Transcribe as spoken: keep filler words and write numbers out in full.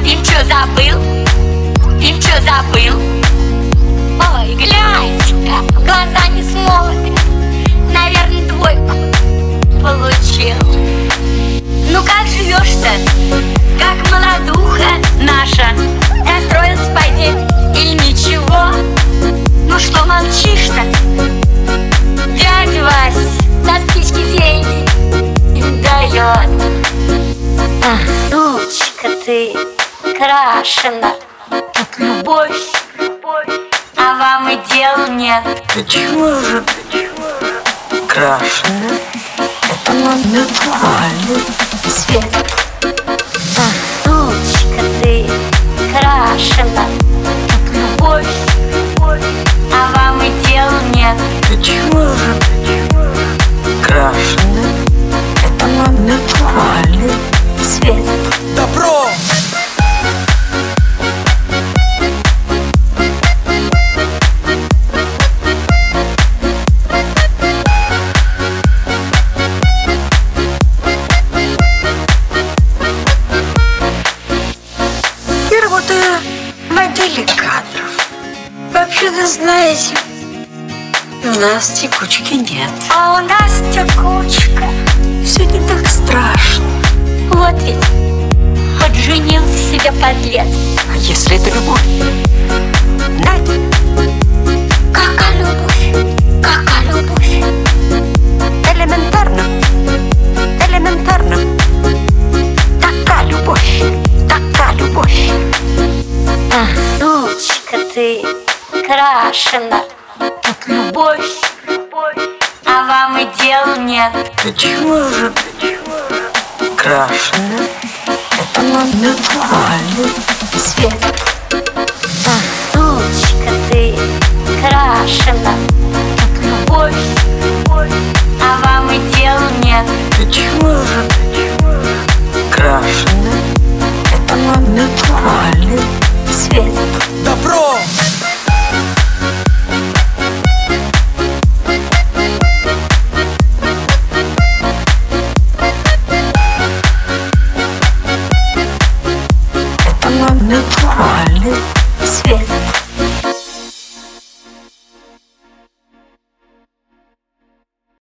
И чё забыл? И чё забыл? Ой, глянь-ка, в глаза не смотрит. Наверное, двойку получил. Ну как живешь-то? Как молодуха наша? Расстроился, пойди, или ничего? Ну что молчишь-то? Дядя Вась на спички деньги дает. А, сучка ты крашена, как любовь, а вам и дел нет. Почему же крашена? Это натуральный Свет. А, сучка ты крашена, как любовь, а вам и дел нет. Почему же крашена? Это натуральный Свет. Добро! Я работаю в отделе кадров. Вообще-то, знаете, у нас текучки нет. А у нас текучка. Все не так страшно. Вот ведь подженился себе подлец. А если это любовь? Надя, Какая любовь? Какая любовь? элементарно, элементарно. Такая любовь, такая любовь. А, сучка ты крашена, как любовь, а вам и дел нет. Почему же крашена? Это натуральный Свет. А, сучка ты крашена, как любовь, а вам и дел нет. Почему же